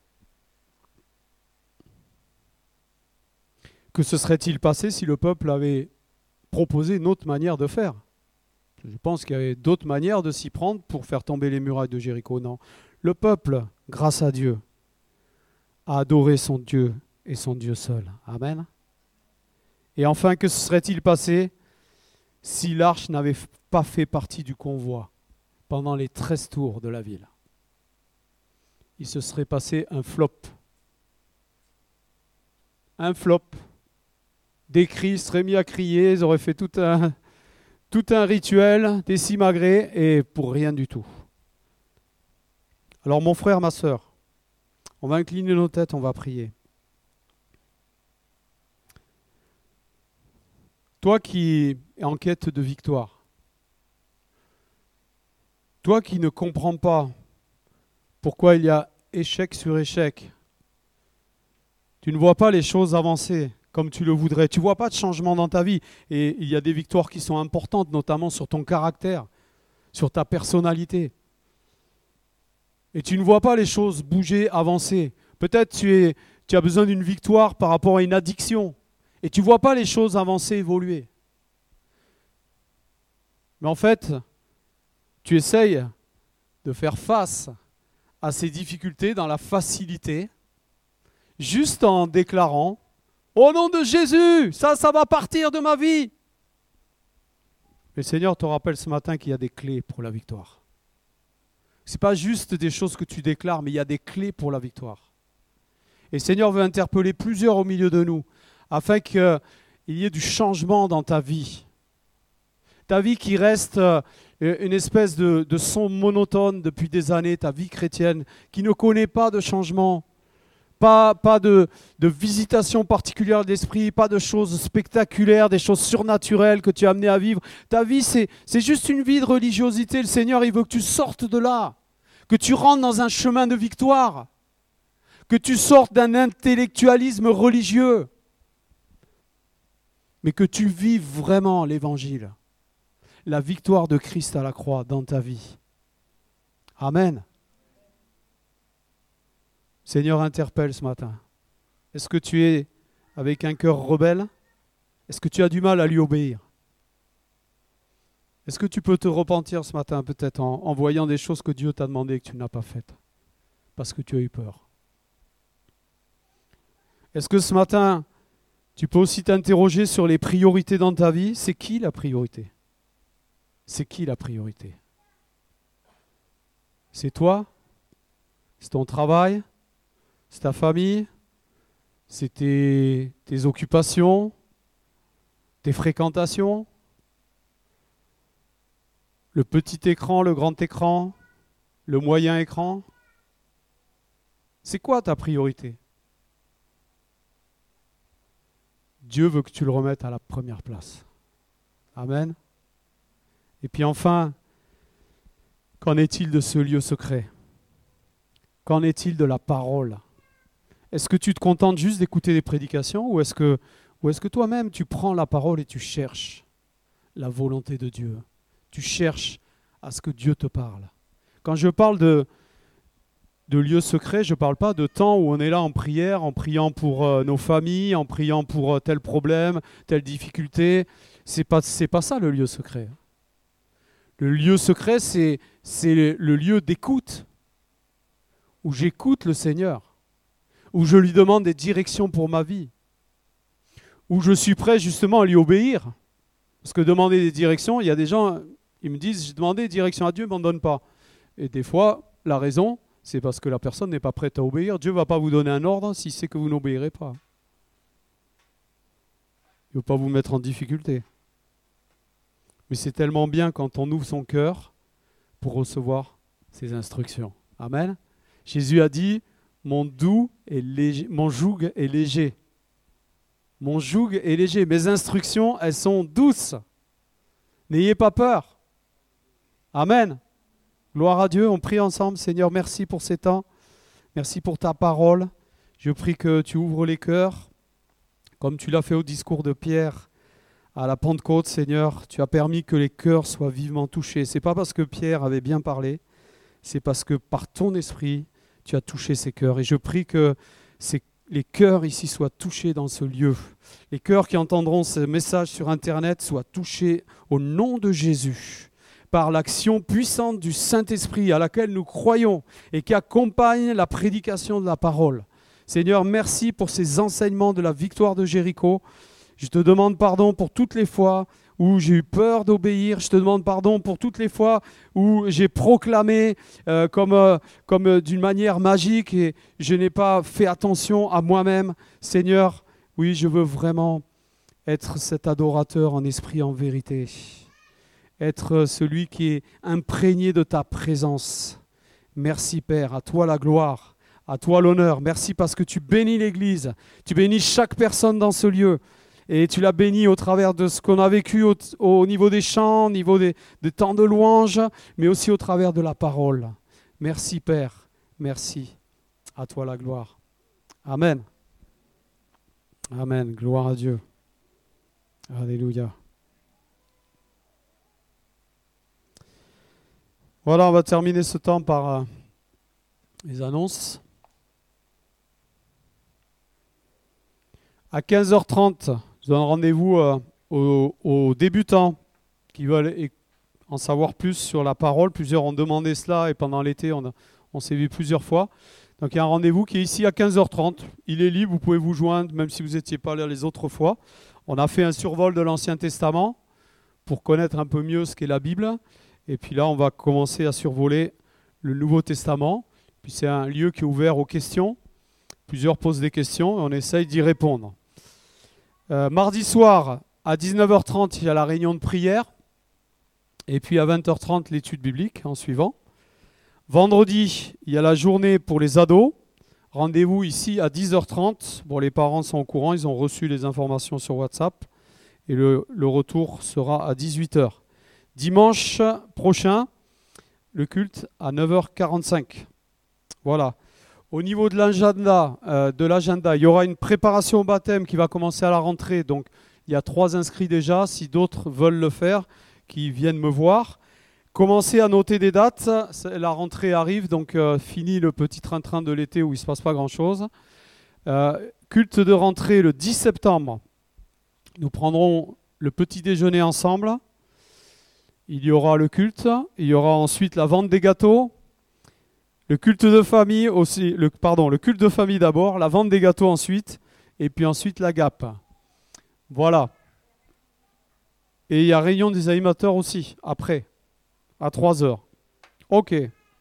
Que se serait-il passé si le peuple avait proposé une autre manière de faire? Je pense qu'il y avait d'autres manières de s'y prendre pour faire tomber les murailles de Jéricho. Non. Le peuple, grâce à Dieu, a adoré son Dieu et son Dieu seul. Amen. Et enfin, que se serait-il passé si l'arche n'avait pas fait partie du convoi pendant les treize tours de la ville? Il se serait passé un flop. Un flop. Des cris seraient mis à crier, ils auraient fait tout un, tout un rituel, des simagrées, et pour rien du tout. Alors mon frère, ma sœur, on va incliner nos têtes, on va prier. Toi qui es en quête de victoire, toi qui ne comprends pas pourquoi il y a échec sur échec, tu ne vois pas les choses avancer comme tu le voudrais, tu ne vois pas de changement dans ta vie, et il y a des victoires qui sont importantes, notamment sur ton caractère, sur ta personnalité. Et tu ne vois pas les choses bouger, avancer. Peut-être tu es, tu as besoin d'une victoire par rapport à une addiction, et tu ne vois pas les choses avancer, évoluer. Mais en fait, tu essayes de faire face à ces difficultés dans la facilité, juste en déclarant « Au nom de Jésus, ça, ça va partir de ma vie !» Le Seigneur te rappelle ce matin qu'il y a des clés pour la victoire. Ce n'est pas juste des choses que tu déclares, mais il y a des clés pour la victoire. Et le Seigneur veut interpeller plusieurs au milieu de nous, afin qu'il y ait du changement dans ta vie. Ta vie qui reste une espèce de, de son monotone depuis des années, ta vie chrétienne, qui ne connaît pas de changement, pas, pas de, de visitation particulière de l'esprit, pas de choses spectaculaires, des choses surnaturelles que tu as amené à vivre. Ta vie, c'est, c'est juste une vie de religiosité. Le Seigneur, il veut que tu sortes de là, que tu rentres dans un chemin de victoire, que tu sortes d'un intellectualisme religieux, mais que tu vives vraiment l'évangile. La victoire de Christ à la croix dans ta vie. Amen. Seigneur, interpelle ce matin. Est-ce que tu es avec un cœur rebelle? Est-ce que tu as du mal à lui obéir? Est-ce que tu peux te repentir ce matin peut-être en, en voyant des choses que Dieu t'a demandé et que tu n'as pas faites parce que tu as eu peur? Est-ce que ce matin, tu peux aussi t'interroger sur les priorités dans ta vie? C'est qui la priorité? C'est qui la priorité? C'est toi? C'est ton travail? C'est ta famille? C'est tes, tes occupations? Tes fréquentations? Le petit écran, le grand écran? Le moyen écran? C'est quoi ta priorité? Dieu veut que tu le remettes à la première place. Amen. Et puis enfin, qu'en est-il de ce lieu secret? Qu'en est-il de la parole? Est-ce que tu te contentes juste d'écouter des prédications ou est-ce que, ou est-ce que toi-même tu prends la parole et tu cherches la volonté de Dieu? Tu cherches à ce que Dieu te parle. Quand je parle de, de lieu secret, je ne parle pas de temps où on est là en prière, en priant pour euh, nos familles, en priant pour euh, tel problème, telle difficulté. Ce n'est pas, c'est pas ça le lieu secret. Le lieu secret, c'est, c'est le, le lieu d'écoute, où j'écoute le Seigneur, où je lui demande des directions pour ma vie, où je suis prêt justement à lui obéir. Parce que demander des directions, il y a des gens, ils me disent, j'ai demandé des directions à Dieu, mais on ne m'en donne pas. Et des fois, la raison, c'est parce que la personne n'est pas prête à obéir. Dieu ne va pas vous donner un ordre s'il sait que vous n'obéirez pas. Il ne veut pas vous mettre en difficulté. Mais c'est tellement bien quand on ouvre son cœur pour recevoir ses instructions. Amen. Jésus a dit, mon doux est léger, mon joug est léger. Mon joug est léger. Mes instructions, elles sont douces. N'ayez pas peur. Amen. Gloire à Dieu. On prie ensemble. Seigneur, merci pour ces temps. Merci pour ta parole. Je prie que tu ouvres les cœurs, comme tu l'as fait au discours de Pierre à la Pentecôte, Seigneur. Tu as permis que les cœurs soient vivement touchés. Ce n'est pas parce que Pierre avait bien parlé, c'est parce que par ton esprit, tu as touché ces cœurs. Et je prie que ces, les cœurs ici soient touchés dans ce lieu. Les cœurs qui entendront ce message sur Internet soient touchés au nom de Jésus, par l'action puissante du Saint-Esprit à laquelle nous croyons et qui accompagne la prédication de la parole. Seigneur, merci pour ces enseignements de la victoire de Jéricho. Je te demande pardon pour toutes les fois où j'ai eu peur d'obéir. Je te demande pardon pour toutes les fois où j'ai proclamé euh, comme, euh, comme euh, d'une manière magique et je n'ai pas fait attention à moi-même. Seigneur, oui, je veux vraiment être cet adorateur en esprit, en vérité. Être celui qui est imprégné de ta présence. Merci Père, à toi la gloire. À toi l'honneur. Merci parce que tu bénis l'Église. Tu bénis chaque personne dans ce lieu. Et tu l'as béni au travers de ce qu'on a vécu au, au niveau des chants, au niveau des, des temps de louange, mais aussi au travers de la parole. Merci Père. Merci. À toi la gloire. Amen. Amen. Gloire à Dieu. Alléluia. Voilà, on va terminer ce temps par euh, les annonces. À quinze heures trente, je donne rendez-vous euh, aux, aux débutants qui veulent en savoir plus sur la parole. Plusieurs ont demandé cela et pendant l'été, on, a, on s'est vu plusieurs fois. Donc il y a un rendez-vous qui est ici à quinze heures trente. Il est libre, vous pouvez vous joindre même si vous n'étiez pas là les autres fois. On a fait un survol de l'Ancien Testament pour connaître un peu mieux ce qu'est la Bible. Et puis là, on va commencer à survoler le Nouveau Testament. Puis c'est un lieu qui est ouvert aux questions. Plusieurs posent des questions et on essaye d'y répondre. Euh, mardi soir, à dix-neuf heures trente, il y a la réunion de prière. Et puis à vingt heures trente, l'étude biblique en suivant. Vendredi, il y a la journée pour les ados. Rendez-vous ici à dix heures trente. Bon, les parents sont au courant, ils ont reçu les informations sur WhatsApp. Et le, le retour sera à dix-huit heures. Dimanche prochain, le culte à neuf heures quarante-cinq. Voilà. Au niveau de l'agenda, euh, de l'agenda, il y aura une préparation au baptême qui va commencer à la rentrée. Donc, il y a trois inscrits déjà. Si d'autres veulent le faire, qui viennent me voir. Commencez à noter des dates. La rentrée arrive, donc euh, fini le petit train-train de l'été où il ne se passe pas grand-chose. Euh, culte de rentrée le dix septembre. Nous prendrons le petit déjeuner ensemble. Il y aura le culte. Il y aura ensuite la vente des gâteaux. Le culte de famille aussi, le, pardon, le culte de famille d'abord, la vente des gâteaux ensuite, et puis ensuite la G A P. Voilà. Et il y a réunion des animateurs aussi, après, à trois heures. Ok.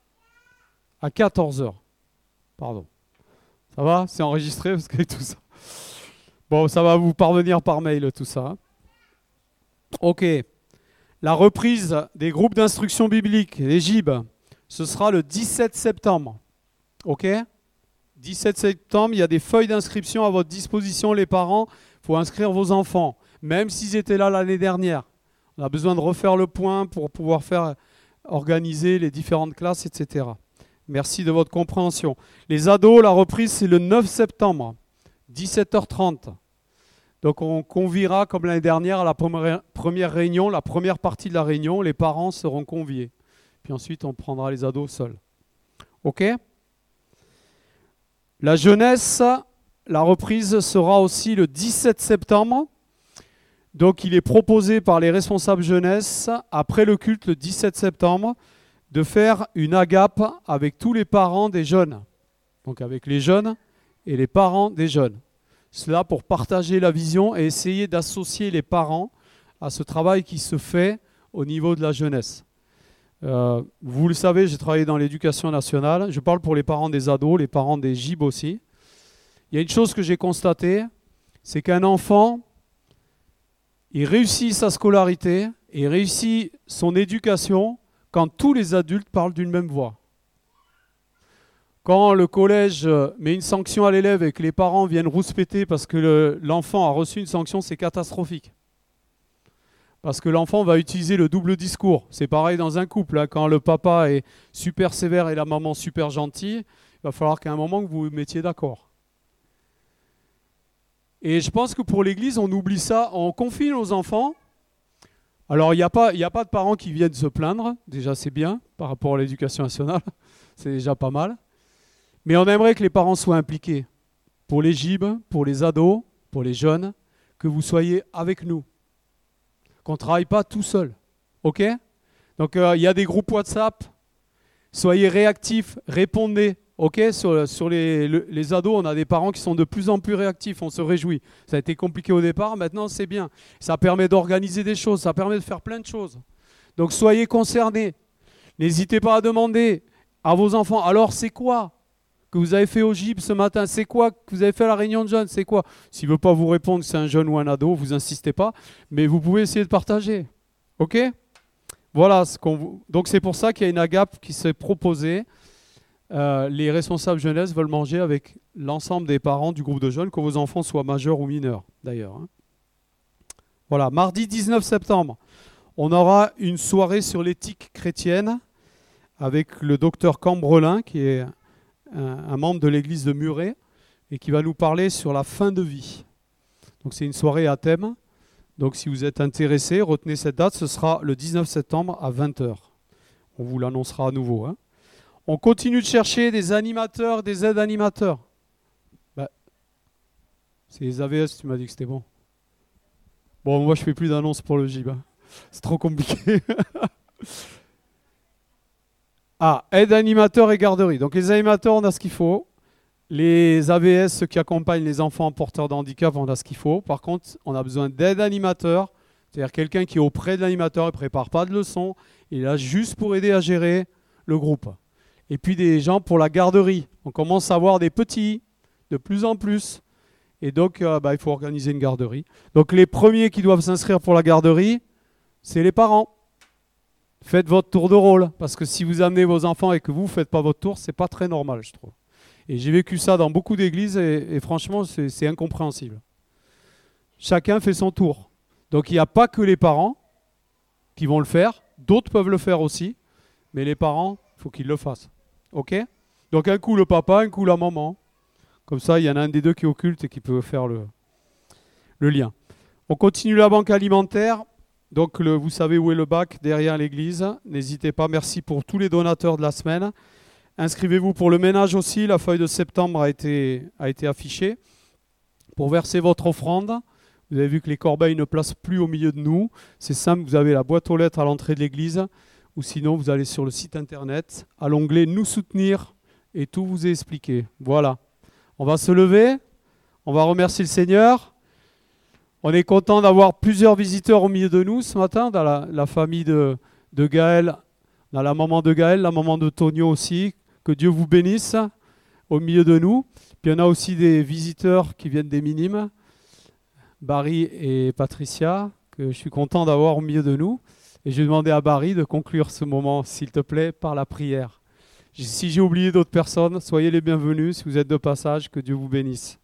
À quatorze heures. Pardon. Ça va? C'est enregistré parce qu'avec tout ça. Bon, ça va vous parvenir par mail tout ça. Ok. La reprise des groupes d'instruction biblique, les G I B. Ce sera le dix-sept septembre. OK? dix-sept septembre, il y a des feuilles d'inscription à votre disposition, les parents. Il faut inscrire vos enfants, même s'ils étaient là l'année dernière. On a besoin de refaire le point pour pouvoir faire organiser les différentes classes, et cetera. Merci de votre compréhension. Les ados, la reprise, c'est le neuf septembre, dix-sept heures trente. Donc on conviera, comme l'année dernière, à la première réunion, la première partie de la réunion, les parents seront conviés. Puis ensuite, on prendra les ados seuls. OK? La jeunesse, la reprise sera aussi le dix-sept septembre. Donc, il est proposé par les responsables jeunesse, après le culte, le dix-sept septembre, de faire une agape avec tous les parents des jeunes. Donc, avec les jeunes et les parents des jeunes. Cela pour partager la vision et essayer d'associer les parents à ce travail qui se fait au niveau de la jeunesse. Euh, vous le savez, j'ai travaillé dans l'éducation nationale. Je parle pour les parents des ados, les parents des G I B aussi. Il y a une chose que j'ai constatée, c'est qu'un enfant, il réussit sa scolarité, il réussit son éducation quand tous les adultes parlent d'une même voix. Quand le collège met une sanction à l'élève et que les parents viennent rouspéter parce que le, l'enfant a reçu une sanction, c'est catastrophique. Parce que l'enfant va utiliser le double discours. C'est pareil dans un couple. Hein. Quand le papa est super sévère et la maman super gentille, il va falloir qu'à un moment que vous vous mettiez d'accord. Et je pense que pour l'Église, on oublie ça. On confie nos enfants Alors, il n'y a pas, il n'y a pas de parents qui viennent se plaindre. Déjà, c'est bien par rapport à l'éducation nationale. C'est déjà pas mal. Mais on aimerait que les parents soient impliqués. Pour les gibes, pour les ados, pour les jeunes, que vous soyez avec nous. Qu'on ne travaille pas tout seul. OK? Donc, euh, il y a des groupes WhatsApp. Soyez réactifs, répondez. OK? Sur, sur les, le- les ados, on a des parents qui sont de plus en plus réactifs. On se réjouit. Ça a été compliqué au départ. Maintenant, c'est bien. Ça permet d'organiser des choses. Ça permet de faire plein de choses. Donc, soyez concernés. N'hésitez pas à demander à vos enfants, alors c'est quoi que vous avez fait au gib ce matin? C'est quoi que vous avez fait à la réunion de jeunes? C'est quoi? S'il ne veut pas vous répondre que c'est un jeune ou un ado, vous insistez pas, mais vous pouvez essayer de partager. OK? Voilà. Ce qu'on vous... Donc c'est pour ça qu'il y a une agape qui s'est proposée. Euh, les responsables jeunesse veulent manger avec l'ensemble des parents du groupe de jeunes, que vos enfants soient majeurs ou mineurs d'ailleurs. hein. Voilà. Mardi dix-neuf septembre, on aura une soirée sur l'éthique chrétienne avec le docteur Cambrelin, qui est un, un membre de l'église de Muret, et qui va nous parler sur la fin de vie. Donc c'est une soirée à thème. Donc si vous êtes intéressé, retenez cette date, ce sera le dix-neuf septembre à vingt heures. On vous l'annoncera à nouveau. hein. On continue de chercher des animateurs, des aides-animateurs. Bah, c'est les A V S, tu m'as dit que c'était bon. Bon, moi je fais plus d'annonces pour le gib. hein. C'est trop compliqué. Ah, aide animateur et garderie. Donc les animateurs, on a ce qu'il faut. Les A V S, ceux qui accompagnent les enfants porteurs de handicap, on a ce qu'il faut. Par contre, on a besoin d'aide animateur, c'est-à-dire quelqu'un qui est auprès de l'animateur, il ne prépare pas de leçons, il est là juste pour aider à gérer le groupe. Et puis des gens pour la garderie. On commence à avoir des petits, de plus en plus. Et donc, euh, bah, il faut organiser une garderie. Donc les premiers qui doivent s'inscrire pour la garderie, c'est les parents. Faites votre tour de rôle, parce que si vous amenez vos enfants et que vous ne faites pas votre tour, c'est pas très normal, je trouve. Et j'ai vécu ça dans beaucoup d'églises et, et franchement, c'est, c'est incompréhensible. Chacun fait son tour. Donc il n'y a pas que les parents qui vont le faire, d'autres peuvent le faire aussi, mais les parents, il faut qu'ils le fassent. OK? Donc un coup le papa, un coup la maman. Comme ça, il y en a un des deux qui est occulte et qui peut faire le, le lien. On continue la banque alimentaire. Donc, le, vous savez où est le bac, derrière l'église. N'hésitez pas. Merci pour tous les donateurs de la semaine. Inscrivez-vous pour le ménage aussi. La feuille de septembre a été, a été affichée. Pour verser votre offrande, vous avez vu que les corbeilles ne placent plus au milieu de nous. C'est simple, vous avez la boîte aux lettres à l'entrée de l'église. Ou sinon, vous allez sur le site internet, à l'onglet « Nous soutenir » et tout vous est expliqué. Voilà. On va se lever. On va remercier le Seigneur. On est content d'avoir plusieurs visiteurs au milieu de nous ce matin, dans la, la famille de, de Gaël, dans la maman de Gaël, la maman de Tonio aussi. Que Dieu vous bénisse au milieu de nous. Puis on a aussi des visiteurs qui viennent des Minimes, Barry et Patricia, que je suis content d'avoir au milieu de nous. Et je vais demander à Barry de conclure ce moment, s'il te plaît, par la prière. Si j'ai oublié d'autres personnes, soyez les bienvenus. Si vous êtes de passage, que Dieu vous bénisse.